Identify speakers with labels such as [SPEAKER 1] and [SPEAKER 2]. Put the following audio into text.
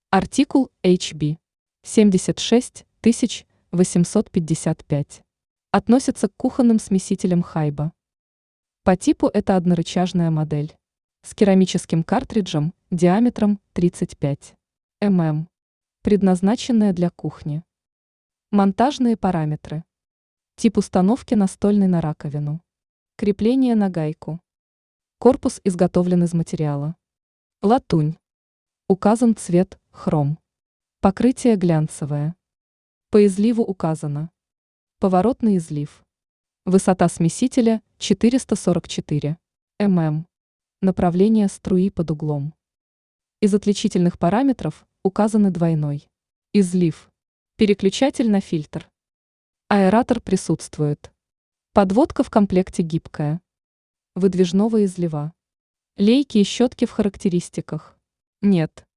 [SPEAKER 1] Артикул HB 76855. Относится к кухонным смесителям Хайба. По типу это однорычажная модель с керамическим картриджем диаметром 35 мм, предназначенная для кухни. Монтажные параметры. Тип установки настольный на раковину. Крепление на гайку. Корпус изготовлен из материала латунь. Указан цвет хром. Покрытие глянцевое. По изливу указано. Поворотный излив. Высота смесителя 444 мм. Направление струи под углом. Из отличительных параметров указаны двойной излив. Переключатель на фильтр. Аэратор присутствует. Подводка в комплекте гибкая. Выдвижного излива. Лейки и щетки в характеристиках нет.